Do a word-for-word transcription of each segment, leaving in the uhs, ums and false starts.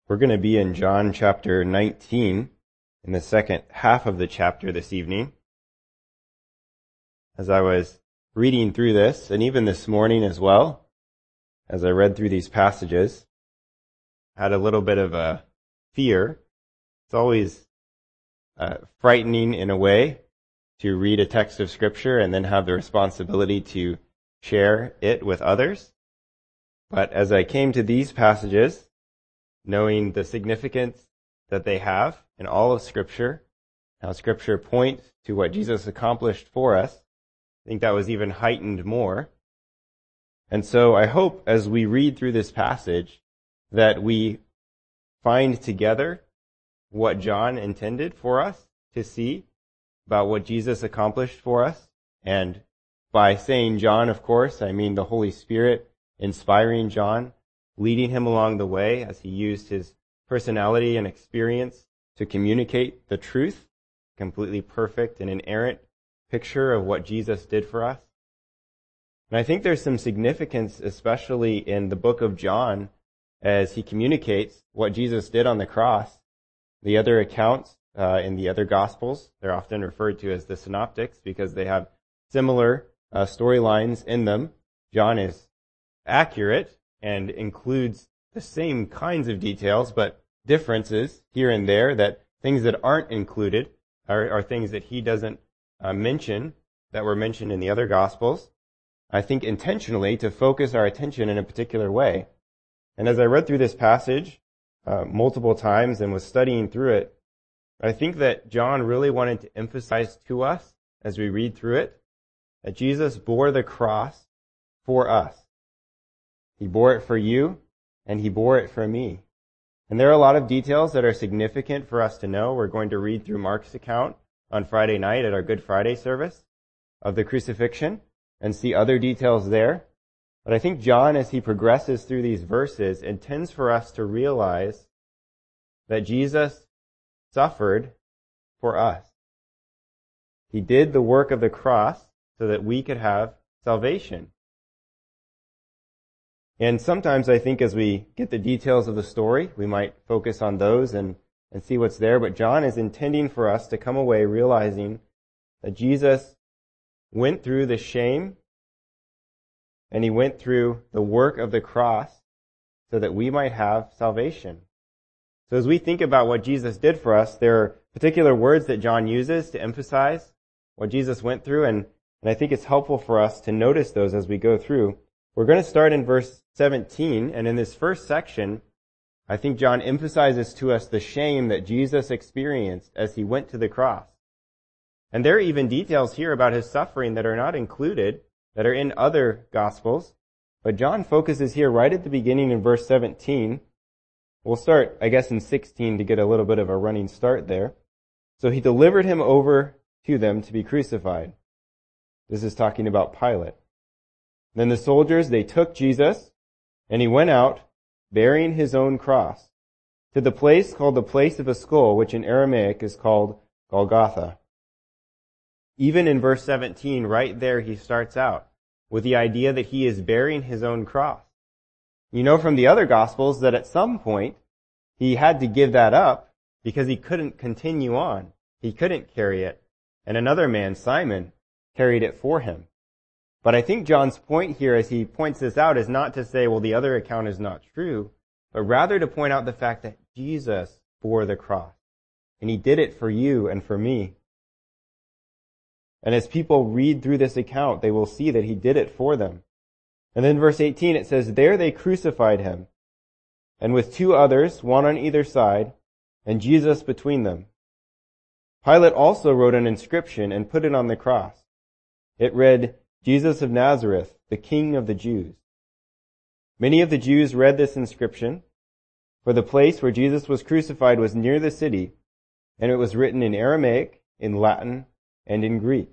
We're going to be in John chapter nineteen, in the second half of the chapter this evening. As I was reading through this, and even this morning as well, as I read through these passages, I had a little bit of a fear. It's always uh, frightening in a way to read a text of Scripture and then have the responsibility to share it with others. But as I came to these passages, knowing the significance that they have in all of Scripture, how Scripture points to what Jesus accomplished for us, I think that was even heightened more. And so I hope as we read through this passage that we find together what John intended for us to see about what Jesus accomplished for us. And by saying John, of course, I mean the Holy Spirit inspiring John, leading him along the way as he used his personality and experience to communicate the truth, completely perfect and inerrant picture of what Jesus did for us. And I think there's some significance, especially in the book of John, as he communicates what Jesus did on the cross. The other accounts uh, in the other Gospels, they're often referred to as the synoptics because they have similar uh, storylines in them. John is accurate and includes the same kinds of details, but differences here and there, that things that aren't included are, are things that he doesn't uh, mention that were mentioned in the other Gospels. I think intentionally to focus our attention in a particular way. And as I read through this passage uh, multiple times and was studying through it, I think that John really wanted to emphasize to us as we read through it that Jesus bore the cross for us. He bore it for you, and he bore it for me. And there are a lot of details that are significant for us to know. We're going to read through Mark's account on Friday night at our Good Friday service of the crucifixion and see other details there. But I think John, as he progresses through these verses, intends for us to realize that Jesus suffered for us. He did the work of the cross so that we could have salvation. And sometimes I think as we get the details of the story, we might focus on those and, and see what's there. But John is intending for us to come away realizing that Jesus went through the shame and he went through the work of the cross so that we might have salvation. So as we think about what Jesus did for us, there are particular words that John uses to emphasize what Jesus went through, and, and I think it's helpful for us to notice those as we go through. We're going to start in verse seventeen, and in this first section, I think John emphasizes to us the shame that Jesus experienced as he went to the cross. And there are even details here about his suffering that are not included, that are in other Gospels. But John focuses here right at the beginning in verse seventeen. We'll start, I guess, in sixteen to get a little bit of a running start there. So he delivered him over to them to be crucified. This is talking about Pilate. Then the soldiers, they took Jesus, and he went out, bearing his own cross, to the place called the place of a skull, which in Aramaic is called Golgotha. Even in verse seventeen, right there, he starts out with the idea that he is bearing his own cross. You know from the other Gospels that at some point, he had to give that up because he couldn't continue on. He couldn't carry it. And another man, Simon, carried it for him. But I think John's point here as he points this out is not to say, well, the other account is not true, but rather to point out the fact that Jesus bore the cross. And he did it for you and for me. And as people read through this account, they will see that he did it for them. And then verse eighteen, it says, there they crucified him, and with two others, one on either side, and Jesus between them. Pilate also wrote an inscription and put it on the cross. It read, Jesus of Nazareth, the King of the Jews. Many of the Jews read this inscription, for the place where Jesus was crucified was near the city, and it was written in Aramaic, in Latin, and in Greek.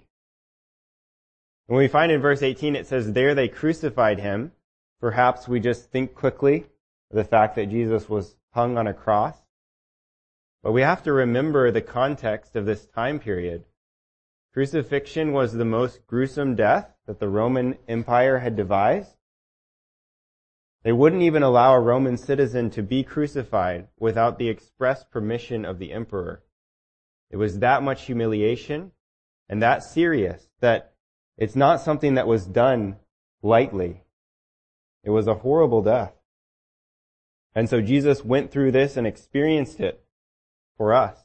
When we find in verse eighteen, it says, there they crucified him. Perhaps we just think quickly of the fact that Jesus was hung on a cross. But we have to remember the context of this time period. Crucifixion was the most gruesome death that the Roman Empire had devised. They wouldn't even allow a Roman citizen to be crucified without the express permission of the emperor. It was that much humiliation and that serious that it's not something that was done lightly. It was a horrible death. And so Jesus went through this and experienced it for us.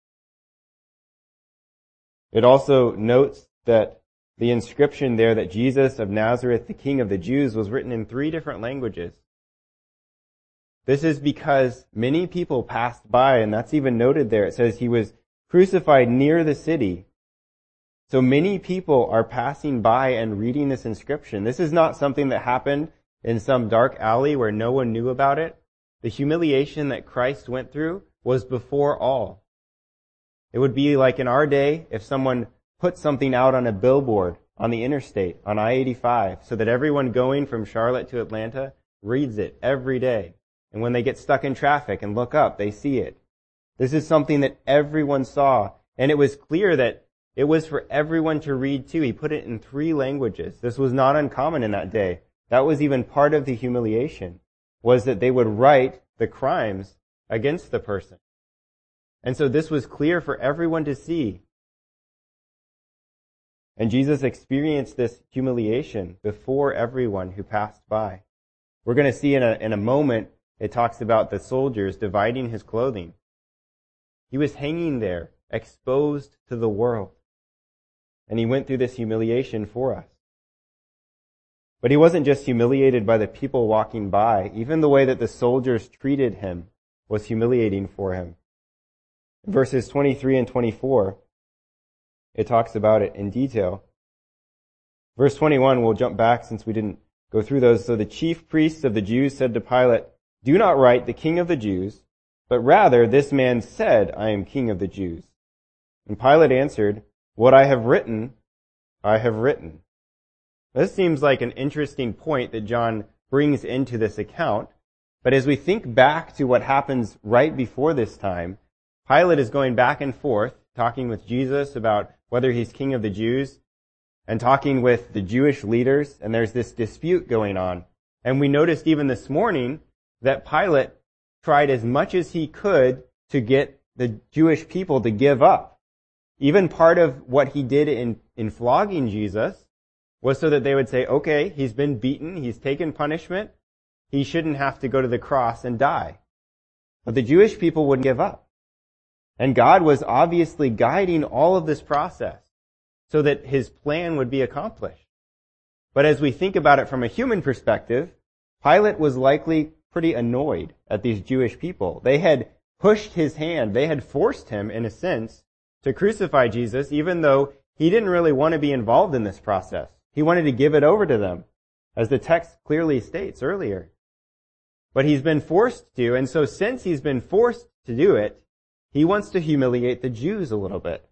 It also notes that the inscription there that Jesus of Nazareth, the King of the Jews, was written in three different languages. This is because many people passed by, and that's even noted there. It says he was crucified near the city. So many people are passing by and reading this inscription. This is not something that happened in some dark alley where no one knew about it. The humiliation that Christ went through was before all. It would be like in our day if someone put something out on a billboard on the interstate, on I eighty-five, so that everyone going from Charlotte to Atlanta reads it every day. And when they get stuck in traffic and look up, they see it. This is something that everyone saw. And it was clear that it was for everyone to read too. He put it in three languages. This was not uncommon in that day. That was even part of the humiliation, was that they would write the crimes against the person. And so this was clear for everyone to see. And Jesus experienced this humiliation before everyone who passed by. We're going to see in a, in a moment, it talks about the soldiers dividing his clothing. He was hanging there, exposed to the world. And he went through this humiliation for us. But he wasn't just humiliated by the people walking by. Even the way that the soldiers treated him was humiliating for him. In verses twenty-three and twenty-four, it talks about it in detail. Verse twenty-one, we'll jump back since we didn't go through those. So the chief priests of the Jews said to Pilate, "Do not write the King of the Jews, but rather this man said, 'I am King of the Jews.' And Pilate answered, 'What I have written, I have written.'" This seems like an interesting point that John brings into this account. But as we think back to what happens right before this time, Pilate is going back and forth, talking with Jesus about whether he's King of the Jews, and talking with the Jewish leaders, and there's this dispute going on. And we noticed even this morning that Pilate tried as much as he could to get the Jewish people to give up. Even part of what he did in, in flogging Jesus was so that they would say, okay, he's been beaten, he's taken punishment, he shouldn't have to go to the cross and die. But the Jewish people wouldn't give up. And God was obviously guiding all of this process so that his plan would be accomplished. But as we think about it from a human perspective, Pilate was likely pretty annoyed at these Jewish people. They had pushed his hand, they had forced him, in a sense, to crucify Jesus, even though he didn't really want to be involved in this process. He wanted to give it over to them, as the text clearly states earlier. But he's been forced to, and so since he's been forced to do it, he wants to humiliate the Jews a little bit.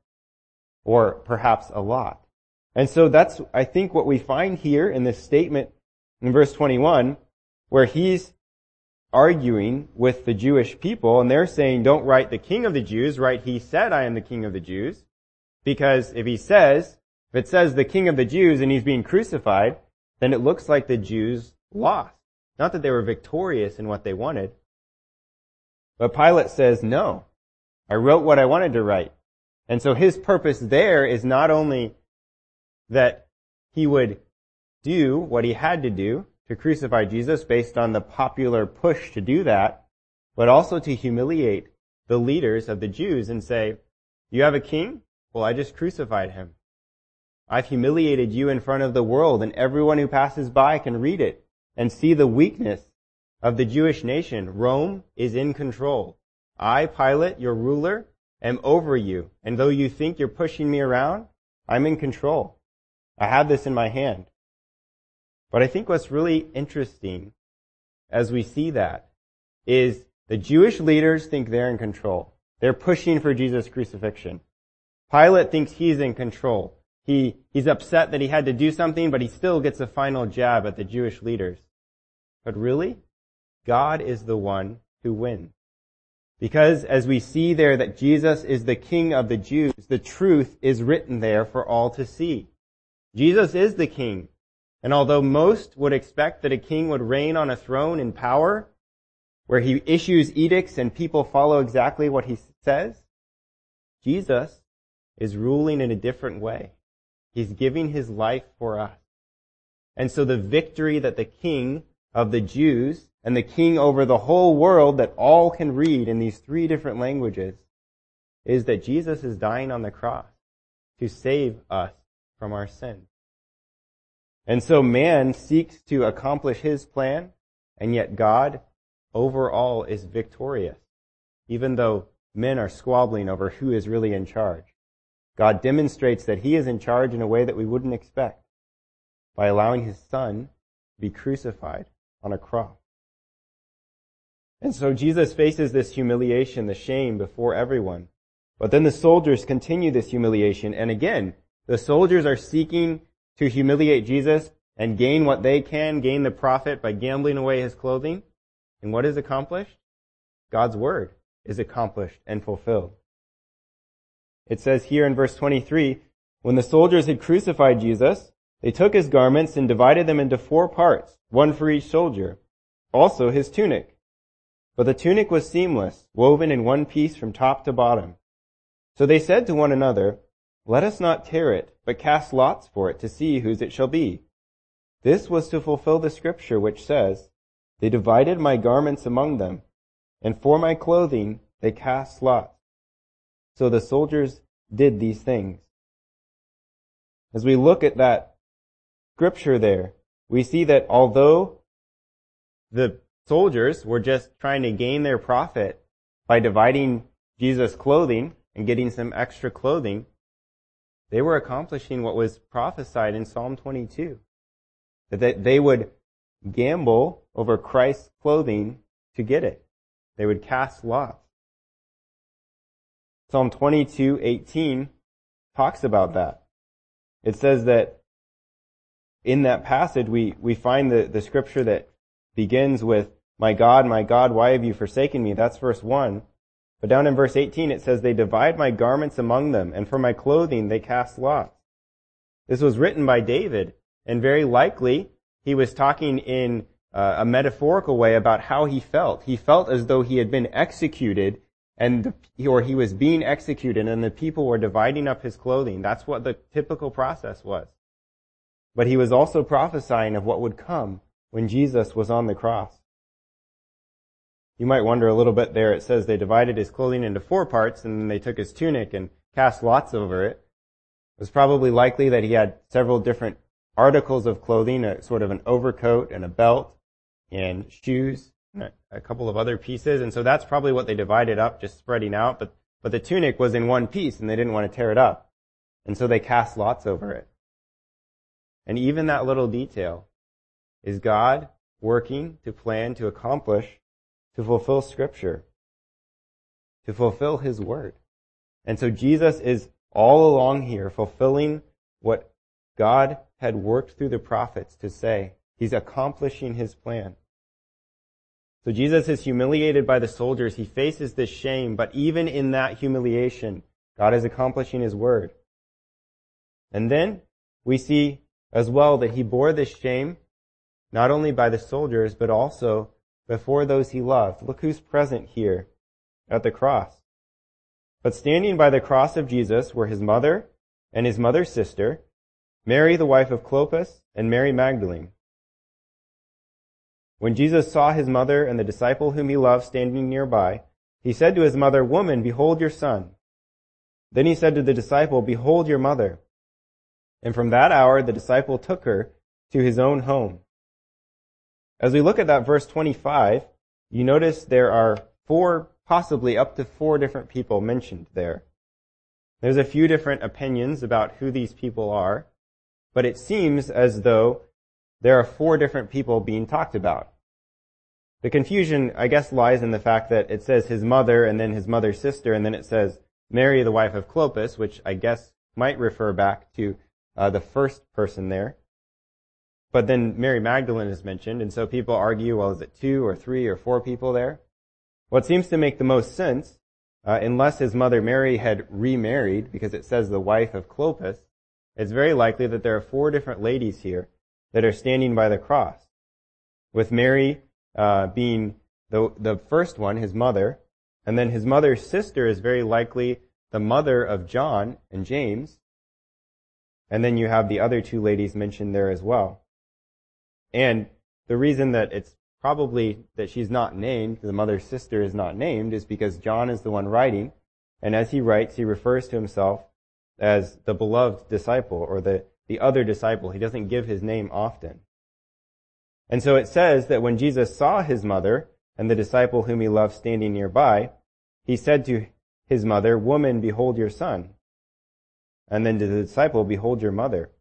Or perhaps a lot. And so that's, I think, what we find here in this statement in verse twenty-one, where he's arguing with the Jewish people, and they're saying, don't write the King of the Jews, write, he said, I am the King of the Jews. Because if he says, if it says the King of the Jews and he's being crucified, then it looks like the Jews lost. Not that they were victorious in what they wanted. But Pilate says, no, I wrote what I wanted to write. And so his purpose there is not only that he would do what he had to do to crucify Jesus based on the popular push to do that, but also to humiliate the leaders of the Jews and say, you have a king? Well, I just crucified him. I've humiliated you in front of the world, and everyone who passes by can read it and see the weakness of the Jewish nation. Rome is in control. I, Pilate, your ruler, am over you. And though you think you're pushing me around, I'm in control. I have this in my hand. But I think what's really interesting as we see that is the Jewish leaders think they're in control. They're pushing for Jesus' crucifixion. Pilate thinks he's in control. He, he's upset that he had to do something, but he still gets a final jab at the Jewish leaders. But really, God is the one who wins. Because as we see there that Jesus is the King of the Jews, the truth is written there for all to see. Jesus is the King. And although most would expect that a king would reign on a throne in power, where he issues edicts and people follow exactly what he says, Jesus is ruling in a different way. He's giving his life for us. And so the victory that the king of the Jews and the king over the whole world that all can read in these three different languages is that Jesus is dying on the cross to save us from our sins. And so man seeks to accomplish his plan, and yet God overall is victorious, even though men are squabbling over who is really in charge. God demonstrates that he is in charge in a way that we wouldn't expect by allowing his son to be crucified on a cross. And so Jesus faces this humiliation, the shame before everyone. But then the soldiers continue this humiliation. And again, the soldiers are seeking to humiliate Jesus and gain what they can, gain the profit by gambling away his clothing. And what is accomplished? God's word is accomplished and fulfilled. It says here in verse twenty-three, when the soldiers had crucified Jesus, they took his garments and divided them into four parts, one for each soldier, also his tunic. But the tunic was seamless, woven in one piece from top to bottom. So they said to one another, let us not tear it, but cast lots for it to see whose it shall be. This was to fulfill the scripture which says, they divided my garments among them, and for my clothing they cast lots. So the soldiers did these things. As we look at that scripture there, we see that although the soldiers were just trying to gain their profit by dividing Jesus' clothing and getting some extra clothing, they were accomplishing what was prophesied in Psalm twenty-two. That they would gamble over Christ's clothing to get it. They would cast lots. Psalm twenty-two eighteen talks about that. It says that in that passage we, we find the, the scripture that begins with, my God, my God, why have you forsaken me? That's verse one. But down in verse eighteen it says, they divide my garments among them, and for my clothing they cast lots. This was written by David, and very likely he was talking in uh, a metaphorical way about how he felt. He felt as though he had been executed, and the, or he was being executed, and the people were dividing up his clothing. That's what the typical process was. But he was also prophesying of what would come when Jesus was on the cross. You might wonder a little bit there, it says they divided his clothing into four parts, and then they took his tunic and cast lots over it. It was probably likely that he had several different articles of clothing, a sort of an overcoat and a belt and shoes, and a couple of other pieces. And so that's probably what they divided up, just spreading out. But, but the tunic was in one piece and they didn't want to tear it up. And so they cast lots over it. And even that little detail is God working to plan to accomplish, to fulfill Scripture, to fulfill His Word. And so Jesus is all along here fulfilling what God had worked through the prophets to say. He's accomplishing His plan. So Jesus is humiliated by the soldiers. He faces this shame, but even in that humiliation, God is accomplishing His Word. And then we see as well that He bore this shame not only by the soldiers, but also before those He loved. Look who's present here at the cross. But standing by the cross of Jesus were His mother and His mother's sister, Mary the wife of Clopas, and Mary Magdalene. When Jesus saw His mother and the disciple whom He loved standing nearby, He said to His mother, Woman, behold your son. Then He said to the disciple, Behold your mother. And from that hour the disciple took her to his own home. As we look at that verse twenty-five, you notice there are four, possibly up to four different people mentioned there. There's a few different opinions about who these people are, but it seems as though there are four different people being talked about. The confusion, I guess, lies in the fact that it says His mother and then His mother's sister, and then it says Mary the wife of Clopas, which I guess might refer back to uh, the first person there. But then Mary Magdalene is mentioned, and so people argue, well, is it two or three or four people there? What seems to make the most sense, uh, unless his mother Mary had remarried, because it says the wife of Clopas, it's very likely that there are four different ladies here that are standing by the cross, with Mary uh, being the, the first one, his mother, and then his mother's sister is very likely the mother of John and James, and then you have the other two ladies mentioned there as well. And the reason that it's probably that she's not named, the mother's sister is not named, is because John is the one writing, and as he writes, he refers to himself as the beloved disciple, or the, the other disciple. He doesn't give his name often. And so it says that when Jesus saw his mother and the disciple whom he loved standing nearby, he said to his mother, "Woman, behold your son." And then to the disciple, "Behold your mother."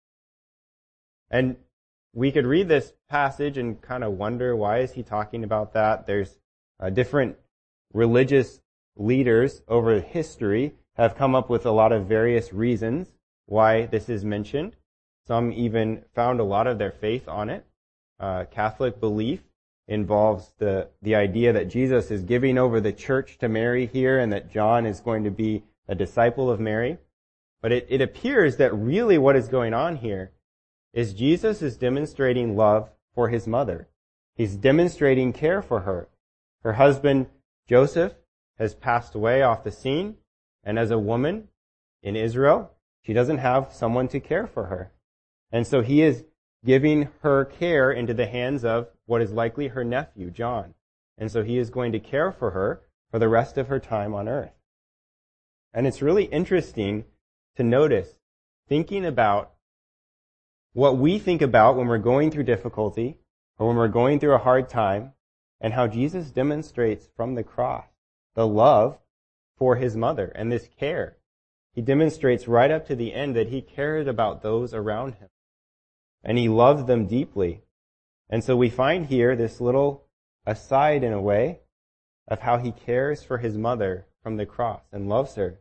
And we could read this passage and kind of wonder, why is he talking about that? There's uh, different religious leaders over history have come up with a lot of various reasons why this is mentioned. Some even found a lot of their faith on it. Uh, Catholic belief involves the, the idea that Jesus is giving over the church to Mary here and that John is going to be a disciple of Mary. But it, it appears that really what is going on here is Jesus is demonstrating love for his mother. He's demonstrating care for her. Her husband, Joseph, has passed away off the scene, and as a woman in Israel, she doesn't have someone to care for her. And so he is giving her care into the hands of what is likely her nephew, John. And so he is going to care for her for the rest of her time on earth. And it's really interesting to notice, thinking about what we think about when we're going through difficulty or when we're going through a hard time, and how Jesus demonstrates from the cross the love for his mother and this care. He demonstrates right up to the end that he cared about those around him, and he loved them deeply. And so we find here this little aside, in a way, of how he cares for his mother from the cross and loves her.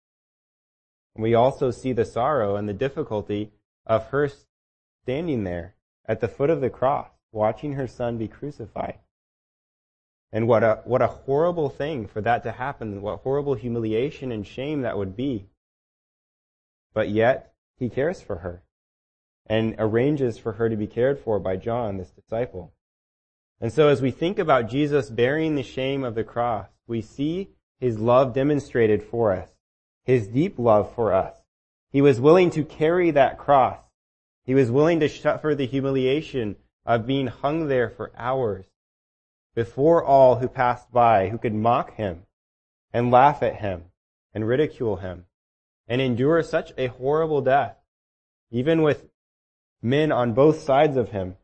We also see the sorrow and the difficulty of her standing there at the foot of the cross, watching her son be crucified. And what a what a horrible thing for that to happen, what horrible humiliation and shame that would be. But yet, he cares for her and arranges for her to be cared for by John, this disciple. And so as we think about Jesus bearing the shame of the cross, we see his love demonstrated for us, his deep love for us. He was willing to carry that cross. He was willing to suffer the humiliation of being hung there for hours before all who passed by, who could mock him and laugh at him and ridicule him and endure such a horrible death, even with men on both sides of him.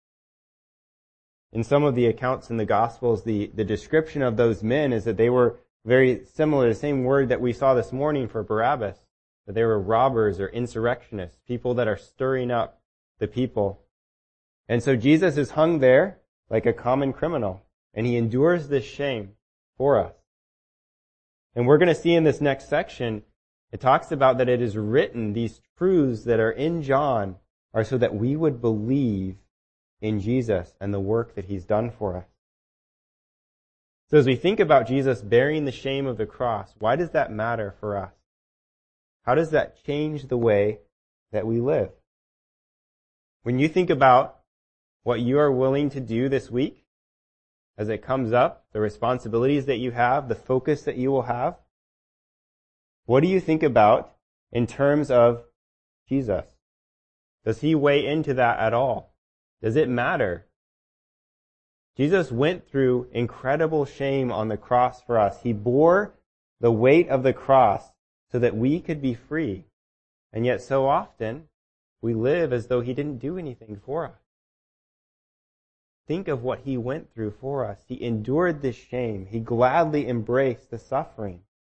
In some of the accounts in the Gospels, the, the description of those men is that they were very similar, the same word that we saw this morning for Barabbas, that they were robbers or insurrectionists, people that are stirring up the people. And so Jesus is hung there like a common criminal, and he endures this shame for us. And we're going to see in this next section, it talks about that it is written, these truths that are in John are so that we would believe in Jesus and the work that he's done for us. So as we think about Jesus bearing the shame of the cross, why does that matter for us? How does that change the way that we live? When you think about what you are willing to do this week, as it comes up, the responsibilities that you have, the focus that you will have, what do you think about in terms of Jesus? Does he weigh into that at all? Does it matter? Jesus went through incredible shame on the cross for us. He bore the weight of the cross so that we could be free. And yet so often, we live as though he didn't do anything for us. Think of what he went through for us. He endured this shame. He gladly embraced the suffering.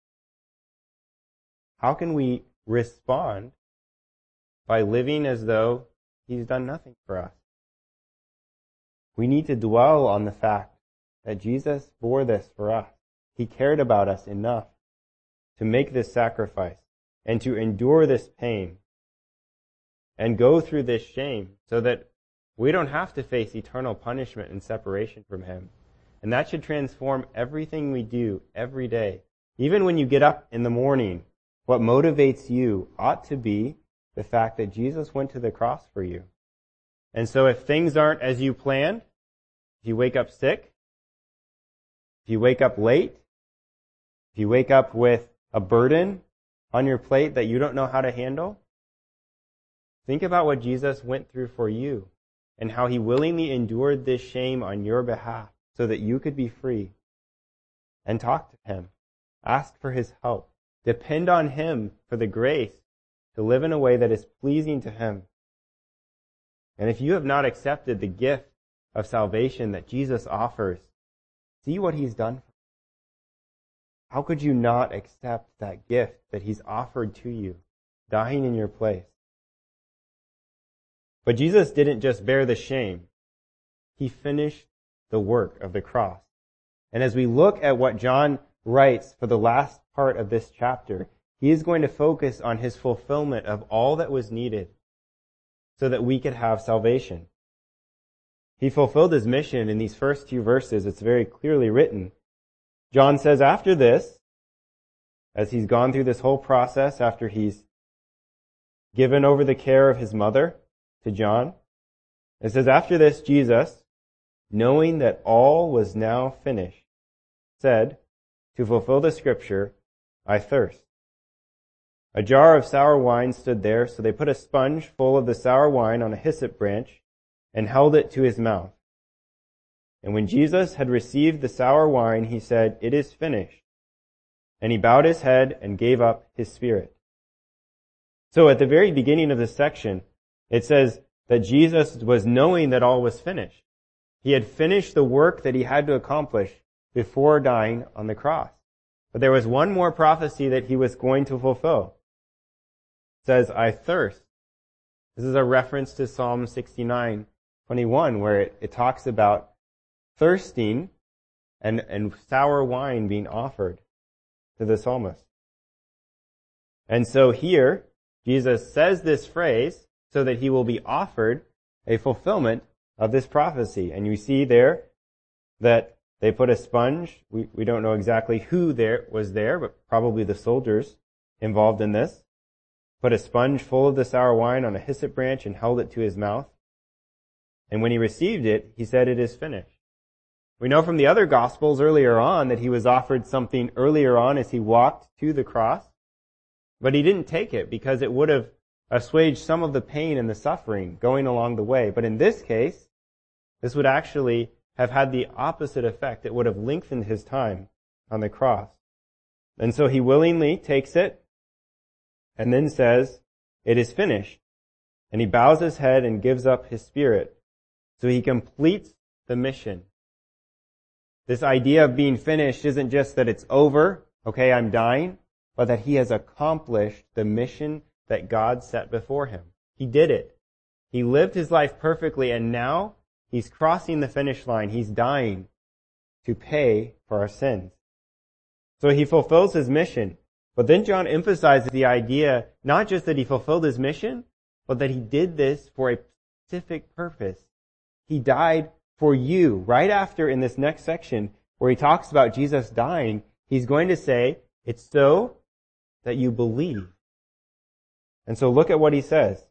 How can we respond? By living as though he's done nothing for us. We need to dwell on the fact that Jesus bore this for us. He cared about us enough to make this sacrifice and to endure this pain and go through this shame so that we don't have to face eternal punishment and separation from him. And that should transform everything we do every day. Even when you get up in the morning, what motivates you ought to be the fact that Jesus went to the cross for you. And so if things aren't as you planned, if you wake up sick, if you wake up late, if you wake up with a burden on your plate that you don't know how to handle, think about what Jesus went through for you and how he willingly endured this shame on your behalf so that you could be free. And talk to him. Ask for his help. Depend on him for the grace to live in a way that is pleasing to him. And if you have not accepted the gift of salvation that Jesus offers, see what he's done. How could you not accept that gift that he's offered to you, dying in your place? But Jesus didn't just bear the shame. He finished the work of the cross. And as we look at what John writes for the last part of this chapter, he is going to focus on his fulfillment of all that was needed so that we could have salvation. He fulfilled his mission in these first few verses. It's very clearly written. John says after this, as he's gone through this whole process, after he's given over the care of his mother to John, it says, after this, Jesus, knowing that all was now finished, said, to fulfill the scripture, I thirst. A jar of sour wine stood there, so they put a sponge full of the sour wine on a hyssop branch and held it to his mouth. And when Jesus had received the sour wine, he said, it is finished. And he bowed his head and gave up his spirit. So at the very beginning of this section, it says that Jesus was knowing that all was finished. He had finished the work that he had to accomplish before dying on the cross. But there was one more prophecy that he was going to fulfill. It says, I thirst. This is a reference to Psalm sixty-nine twenty-one, where it, it talks about thirsting and, and sour wine being offered to the psalmist. And so here, Jesus says this phrase so that he will be offered a fulfillment of this prophecy. And you see there that they put a sponge. We, we don't know exactly who there was there, but probably the soldiers involved in this. Put a sponge full of the sour wine on a hyssop branch and held it to his mouth. And when he received it, he said, it is finished. We know from the other Gospels earlier on that he was offered something earlier on as he walked to the cross, but he didn't take it because it would have assuaged some of the pain and the suffering going along the way. But in this case, this would actually have had the opposite effect. It would have lengthened his time on the cross. And so he willingly takes it and then says, it is finished. And he bows his head and gives up his spirit. So he completes the mission. This idea of being finished isn't just that it's over, okay, I'm dying, but that he has accomplished the mission that God set before him. He did it. He lived his life perfectly, and now he's crossing the finish line. He's dying to pay for our sins. So he fulfills his mission. But then John emphasizes the idea, not just that he fulfilled his mission, but that he did this for a specific purpose. He died for you. Right after, in this next section, where he talks about Jesus dying, he's going to say, it's so that you believe. And so look at what he says.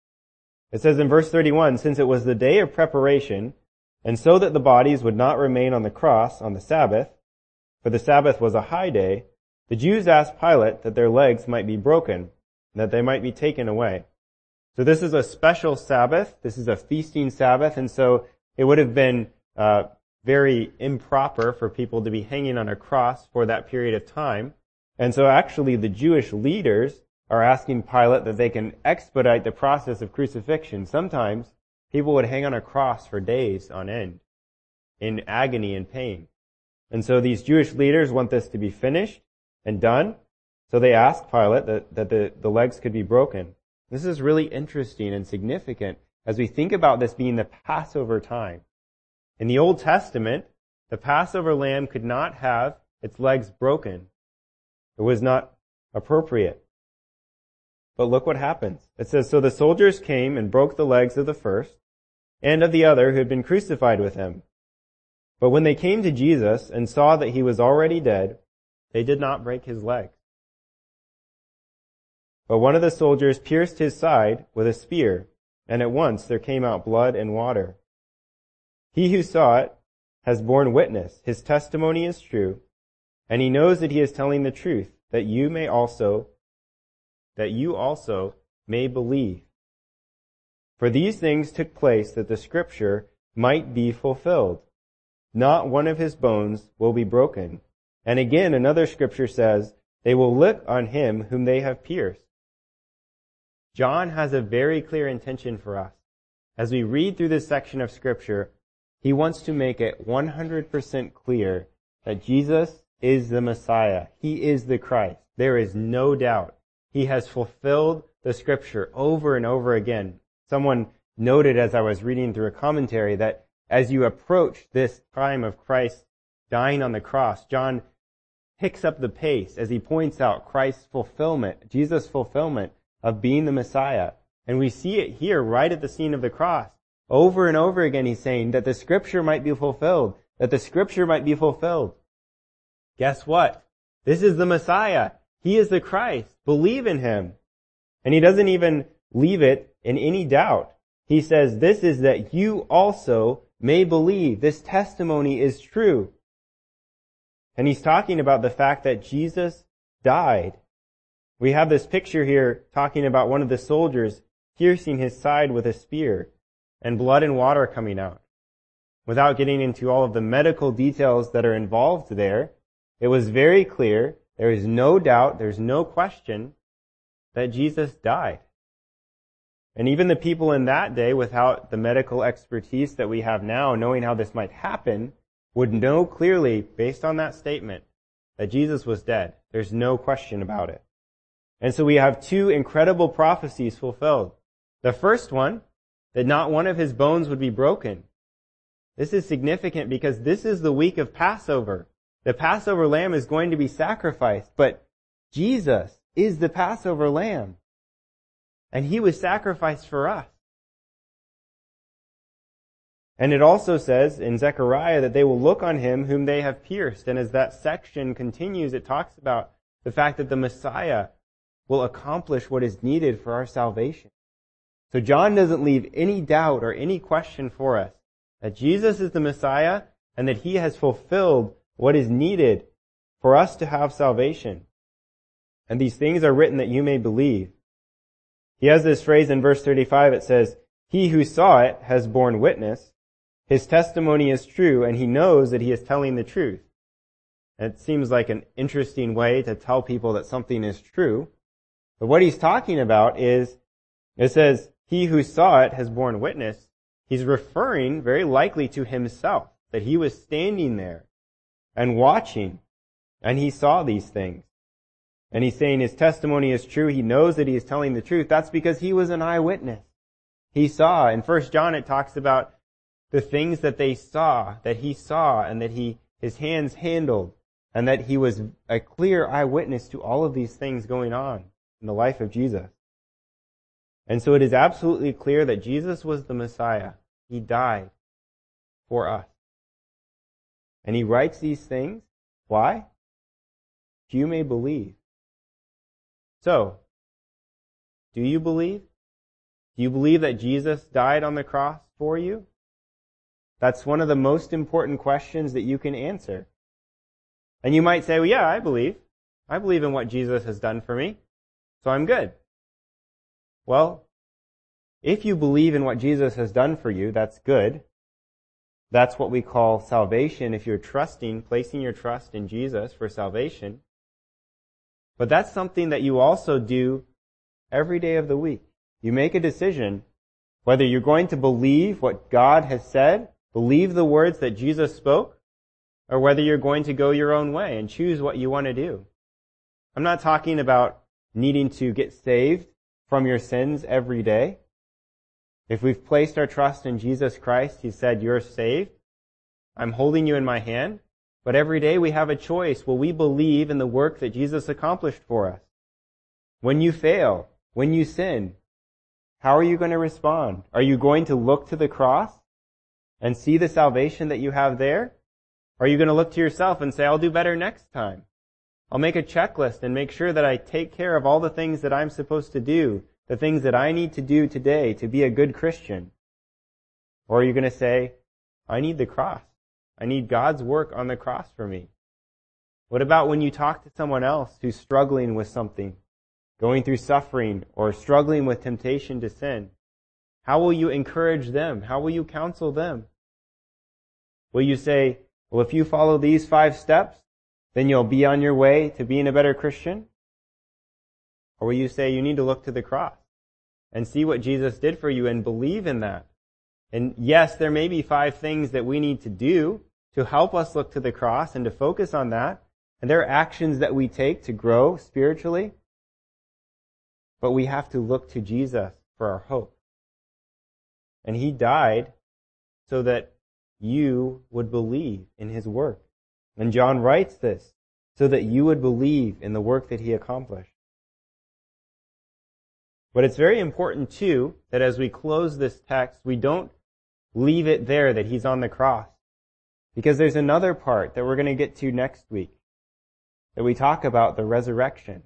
It says in verse thirty-one, since it was the day of preparation, and so that the bodies would not remain on the cross on the Sabbath, for the Sabbath was a high day, the Jews asked Pilate that their legs might be broken, and that they might be taken away. So this is a special Sabbath. This is a feasting Sabbath, and so it would have been uh, very improper for people to be hanging on a cross for that period of time. And so actually the Jewish leaders are asking Pilate that they can expedite the process of crucifixion. Sometimes people would hang on a cross for days on end in agony and pain. And so these Jewish leaders want this to be finished and done. So they ask Pilate that, that the, the legs could be broken. This is really interesting and significant as we think about this being the Passover time. In the Old Testament, the Passover lamb could not have its legs broken. It was not appropriate. But look what happens. It says, so the soldiers came and broke the legs of the first and of the other who had been crucified with him. But when they came to Jesus and saw that he was already dead, they did not break his legs. But one of the soldiers pierced his side with a spear, And at once there came out blood and water. He who saw it has borne witness. His testimony is true, and he knows that he is telling the truth, that you may also, that you also may believe. For these things took place that the scripture might be fulfilled. Not one of his bones will be broken. And again, another scripture says, they will look on him whom they have pierced. John has a very clear intention for us. As we read through this section of scripture, he wants to make it one hundred percent clear that Jesus is the Messiah. He is the Christ. There is no doubt. He has fulfilled the scripture over and over again. Someone noted as I was reading through a commentary that as you approach this time of Christ dying on the cross, John picks up the pace as he points out Christ's fulfillment, Jesus' fulfillment of being the Messiah. And we see it here right at the scene of the cross. Over and over again he's saying that the scripture might be fulfilled, that the scripture might be fulfilled. Guess what? This is the Messiah. He is the Christ. Believe in him. And he doesn't even leave it in any doubt. He says, this is that you also may believe. This testimony is true. And he's talking about the fact that Jesus died. We have this picture here talking about one of the soldiers piercing his side with a spear and blood and water coming out. Without getting into all of the medical details that are involved there, it was very clear, there is no doubt, there's no question that Jesus died. And even the people in that day, without the medical expertise that we have now, knowing how this might happen, would know clearly, based on that statement, that Jesus was dead. There's no question about it. And so we have two incredible prophecies fulfilled. The first one, that not one of his bones would be broken. This is significant because this is the week of Passover. The Passover lamb is going to be sacrificed, but Jesus is the Passover lamb. And he was sacrificed for us. And it also says in Zechariah that they will look on him whom they have pierced. And as that section continues, it talks about the fact that the Messiah will accomplish what is needed for our salvation. So John doesn't leave any doubt or any question for us that Jesus is the Messiah and that he has fulfilled what is needed for us to have salvation. And these things are written that you may believe. He has this phrase in verse thirty-five. It says, he who saw it has borne witness. His testimony is true, and he knows that he is telling the truth. And it seems like an interesting way to tell people that something is true. But what he's talking about is, it says, he who saw it has borne witness. He's referring very likely to himself, that he was standing there and watching, and he saw these things. And he's saying his testimony is true. He knows that he is telling the truth. That's because he was an eyewitness. He saw. In First John it talks about the things that they saw, that he saw, and that he his hands handled, and that he was a clear eyewitness to all of these things going on in the life of Jesus. And so it is absolutely clear that Jesus was the Messiah. He died for us. And he writes these things. Why? You may believe. So, do you believe? Do you believe that Jesus died on the cross for you? That's one of the most important questions that you can answer. And you might say, well, yeah, I believe. I believe in what Jesus has done for me, so I'm good. Well, if you believe in what Jesus has done for you, that's good. That's what we call salvation if you're trusting, placing your trust in Jesus for salvation. But that's something that you also do every day of the week. You make a decision whether you're going to believe what God has said, believe the words that Jesus spoke, or whether you're going to go your own way and choose what you want to do. I'm not talking about needing to get saved from your sins every day. If we've placed our trust in Jesus Christ, he said, you're saved. I'm holding you in my hand. But every day we have a choice. Will we believe in the work that Jesus accomplished for us? When you fail, when you sin, how are you going to respond? Are you going to look to the cross and see the salvation that you have there? Or are you going to look to yourself and say, I'll do better next time. I'll make a checklist and make sure that I take care of all the things that I'm supposed to do the things that I need to do today to be a good Christian? Or are you going to say, I need the cross. I need God's work on the cross for me. What about when you talk to someone else who's struggling with something, going through suffering, or struggling with temptation to sin? How will you encourage them? How will you counsel them? Will you say, well, if you follow these five steps, then you'll be on your way to being a better Christian? Or will you say you need to look to the cross and see what Jesus did for you and believe in that? And yes, there may be five things that we need to do to help us look to the cross and to focus on that. And there are actions that we take to grow spiritually. But we have to look to Jesus for our hope. And He died so that you would believe in His work. And John writes this so that you would believe in the work that He accomplished. But it's very important, too, that as we close this text, we don't leave it there that He's on the cross. Because there's another part that we're going to get to next week, that we talk about the resurrection.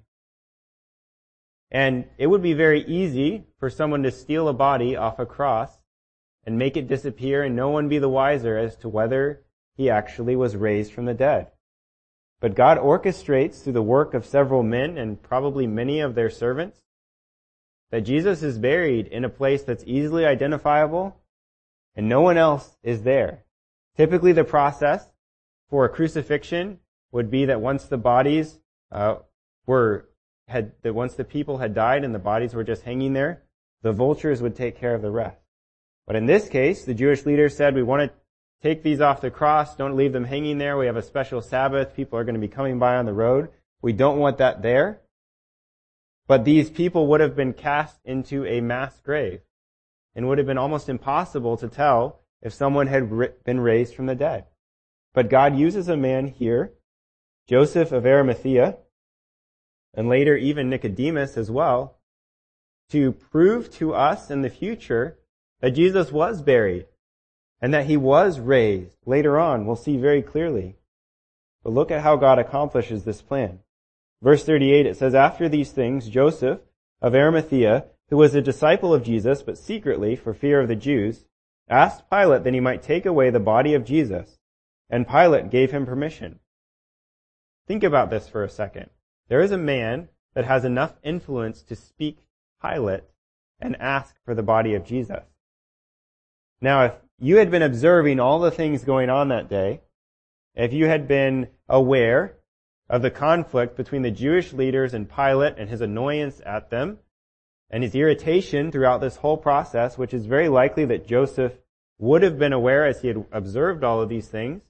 And it would be very easy for someone to steal a body off a cross and make it disappear and no one be the wiser as to whether He actually was raised from the dead. But God orchestrates through the work of several men and probably many of their servants that Jesus is buried in a place that's easily identifiable and no one else is there. Typically the process for a crucifixion would be that once the bodies uh, were had that once the people had died and the bodies were just hanging there, the vultures would take care of the rest. But in this case, the Jewish leaders said, we want to take these off the cross, don't leave them hanging there. We have a special Sabbath. People are going to be coming by on the road. We don't want that there. But these people would have been cast into a mass grave and would have been almost impossible to tell if someone had been raised from the dead. But God uses a man here, Joseph of Arimathea, and later even Nicodemus as well, to prove to us in the future that Jesus was buried and that He was raised. Later on, we'll see very clearly. But look at how God accomplishes this plan. Verse thirty-eight, it says, after these things, Joseph of Arimathea, who was a disciple of Jesus, but secretly, for fear of the Jews, asked Pilate that he might take away the body of Jesus, and Pilate gave him permission. Think about this for a second. There is a man that has enough influence to speak Pilate and ask for the body of Jesus. Now, if you had been observing all the things going on that day, if you had been aware of the conflict between the Jewish leaders and Pilate and his annoyance at them, and his irritation throughout this whole process, which is very likely that Joseph would have been aware as he had observed all of these things,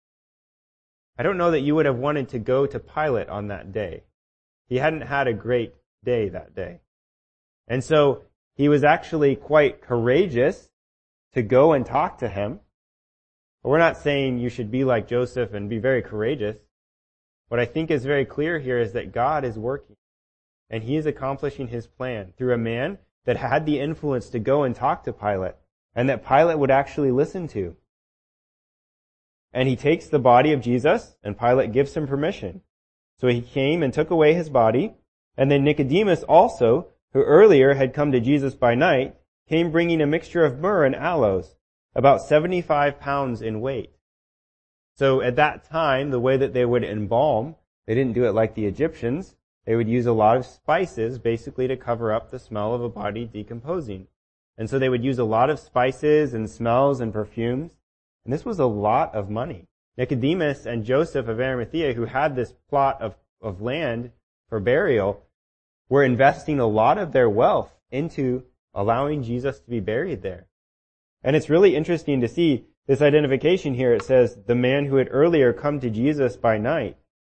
I don't know that you would have wanted to go to Pilate on that day. He hadn't had a great day that day. And so he was actually quite courageous to go and talk to him. But we're not saying you should be like Joseph and be very courageous. What I think is very clear here is that God is working. And He is accomplishing His plan through a man that had the influence to go and talk to Pilate, and that Pilate would actually listen to. And he takes the body of Jesus, and Pilate gives him permission. So he came and took away his body, and then Nicodemus also, who earlier had come to Jesus by night, came bringing a mixture of myrrh and aloes, about seventy-five pounds in weight. So at that time, the way that they would embalm, they didn't do it like the Egyptians. They would use a lot of spices basically to cover up the smell of a body decomposing. And so they would use a lot of spices and smells and perfumes. And this was a lot of money. Nicodemus and Joseph of Arimathea, who had this plot of, of land for burial, were investing a lot of their wealth into allowing Jesus to be buried there. And it's really interesting to see this identification here. It says, the man who had earlier come to Jesus by night.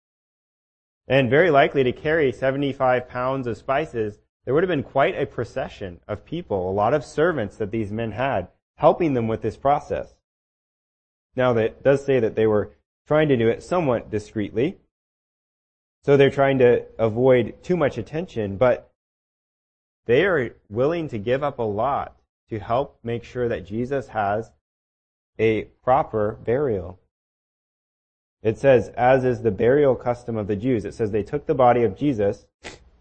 And very likely to carry seventy-five pounds of spices, there would have been quite a procession of people, a lot of servants that these men had, helping them with this process. Now, that does say that they were trying to do it somewhat discreetly. So they're trying to avoid too much attention, but they are willing to give up a lot to help make sure that Jesus has a proper burial. It says, as is the burial custom of the Jews, it says they took the body of Jesus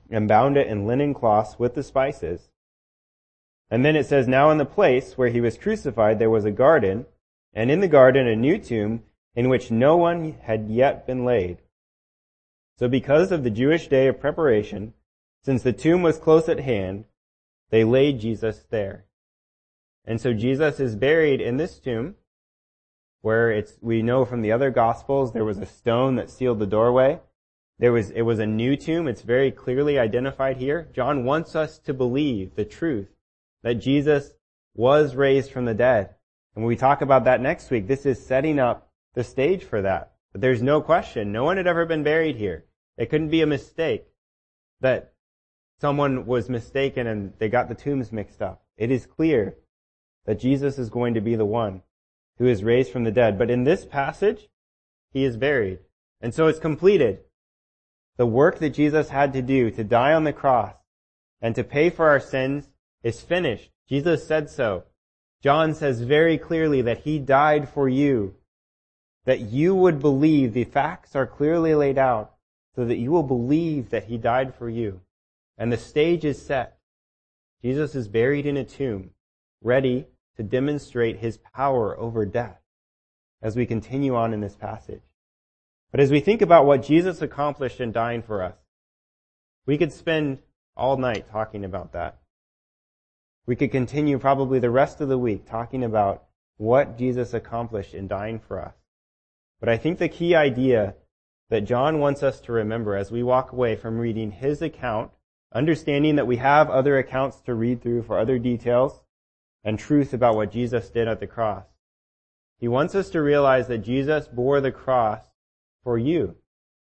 and bound it in linen cloths with the spices. And then it says, now in the place where he was crucified there was a garden, and in the garden a new tomb in which no one had yet been laid. So because of the Jewish day of preparation, since the tomb was close at hand, they laid Jesus there. And so Jesus is buried in this tomb, where it's, we know from the other Gospels, there was a stone that sealed the doorway. There was, it was a new tomb. It's very clearly identified here. John wants us to believe the truth that Jesus was raised from the dead. And when we talk about that next week, this is setting up the stage for that. But there's no question, no one had ever been buried here. It couldn't be a mistake that someone was mistaken and they got the tombs mixed up. It is clear that Jesus is going to be the one who is raised from the dead. But in this passage, he is buried. And so it's completed. The work that Jesus had to do to die on the cross and to pay for our sins is finished. Jesus said so. John says very clearly that he died for you, that you would believe. The facts are clearly laid out so that you will believe that he died for you. And the stage is set. Jesus is buried in a tomb, ready to demonstrate his power over death as we continue on in this passage. But as we think about what Jesus accomplished in dying for us, we could spend all night talking about that. We could continue probably the rest of the week talking about what Jesus accomplished in dying for us. But I think the key idea that John wants us to remember as we walk away from reading his account, understanding that we have other accounts to read through for other details and truth about what Jesus did at the cross. He wants us to realize that Jesus bore the cross for you.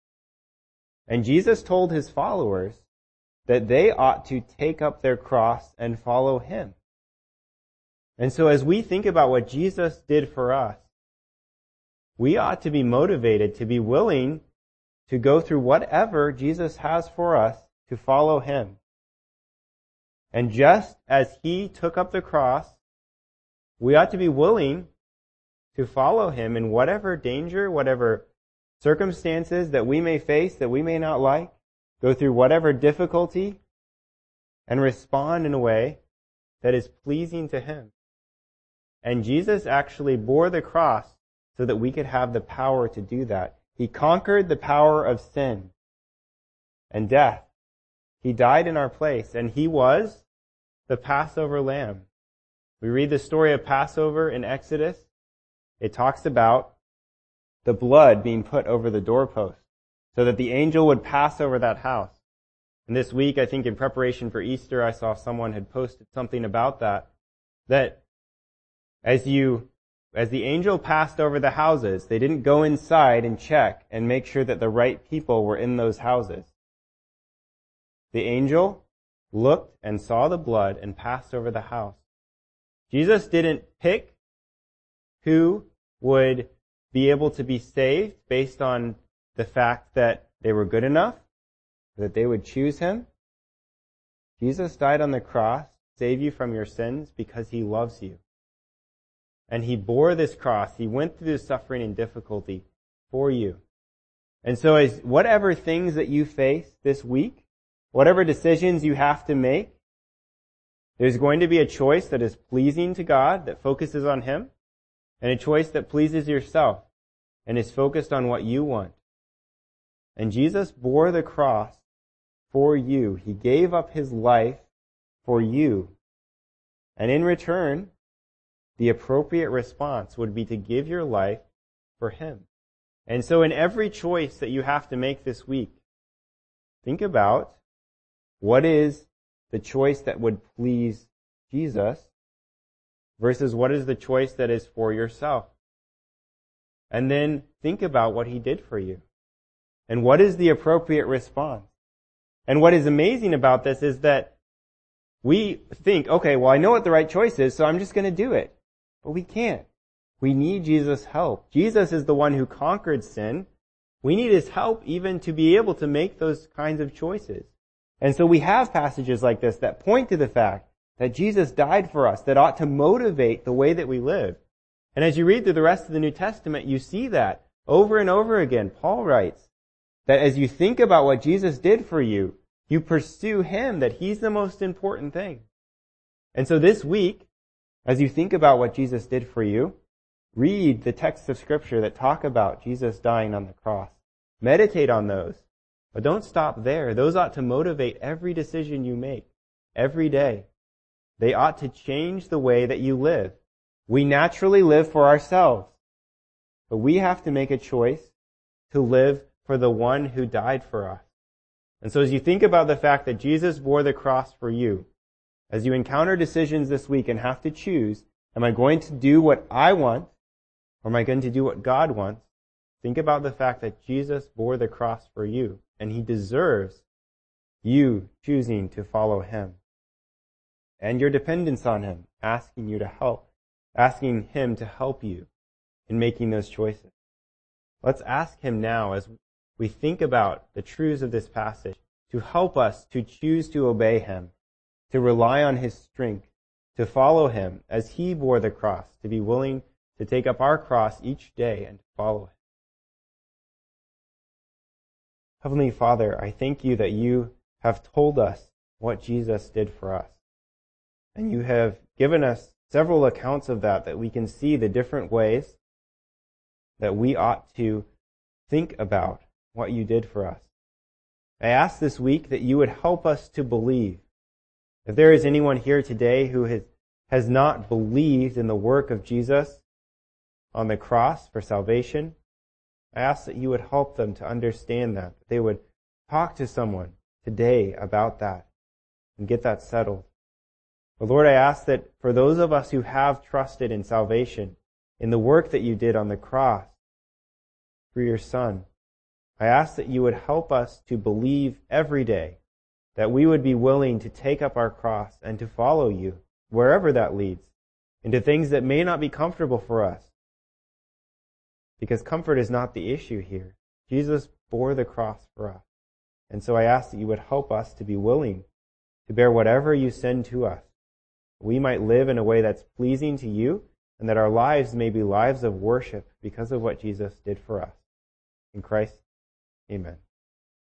And Jesus told his followers that they ought to take up their cross and follow him. And so as we think about what Jesus did for us, we ought to be motivated to be willing to go through whatever Jesus has for us to follow him. And just as he took up the cross, we ought to be willing to follow him in whatever danger, whatever circumstances that we may face, that we may not like, go through whatever difficulty, and respond in a way that is pleasing to him. And Jesus actually bore the cross so that we could have the power to do that. He conquered the power of sin and death. He died in our place, and he was the Passover lamb. We read the story of Passover in Exodus. It talks about the blood being put over the doorpost so that the angel would pass over that house. And this week, I think in preparation for Easter, I saw someone had posted something about that, that as you, as the angel passed over the houses, they didn't go inside and check and make sure that the right people were in those houses. The angel looked and saw the blood and passed over the house. Jesus didn't pick who would be able to be saved based on the fact that they were good enough, that they would choose him. Jesus died on the cross to save you from your sins because he loves you. And he bore this cross. He went through the suffering and difficulty for you. And so as whatever things that you face this week, whatever decisions you have to make, there's going to be a choice that is pleasing to God, that focuses on him, and a choice that pleases yourself and is focused on what you want. And Jesus bore the cross for you. He gave up his life for you. And in return, the appropriate response would be to give your life for him. And so in every choice that you have to make this week, think about what is the choice that would please Jesus versus what is the choice that is for yourself. And then think about what he did for you. And what is the appropriate response? And what is amazing about this is that we think, okay, well, I know what the right choice is, so I'm just going to do it. But we can't. We need Jesus' help. Jesus is the one who conquered sin. We need his help even to be able to make those kinds of choices. And so we have passages like this that point to the fact that Jesus died for us, that ought to motivate the way that we live. And as you read through the rest of the New Testament, you see that over and over again. Paul writes that as you think about what Jesus did for you, You pursue Him, that He's the most important thing. And so this week, as you think about what Jesus did for you, read the texts of Scripture that talk about Jesus dying on the cross. Meditate on those. But don't stop there. Those ought to motivate every decision you make, every day. They ought to change the way that you live. We naturally live for ourselves, but we have to make a choice to live for the one who died for us. And so as you think about the fact that Jesus bore the cross for you, as you encounter decisions this week and have to choose, am I going to do what I want, or am I going to do what God wants? Think about the fact that Jesus bore the cross for you, and He deserves you choosing to follow Him. And your dependence on Him, asking you to help, asking Him to help you in making those choices. Let's ask Him now, as we think about the truths of this passage, to help us to choose to obey Him, to rely on His strength, to follow Him as He bore the cross, to be willing to take up our cross each day and to follow Him. Heavenly Father, I thank You that You have told us what Jesus did for us. And You have given us several accounts of that, that we can see the different ways that we ought to think about what You did for us. I ask this week that You would help us to believe. If there is anyone here today who has, has not believed in the work of Jesus on the cross for salvation, I ask that You would help them to understand that, that they would talk to someone today about that and get that settled. But Lord, I ask that for those of us who have trusted in salvation, in the work that You did on the cross for Your Son, I ask that You would help us to believe every day, that we would be willing to take up our cross and to follow You, wherever that leads, into things that may not be comfortable for us. Because comfort is not the issue here. Jesus bore the cross for us. And so I ask that You would help us to be willing to bear whatever You send to us. We might live in a way that's pleasing to You, and that our lives may be lives of worship because of what Jesus did for us. In Christ, amen.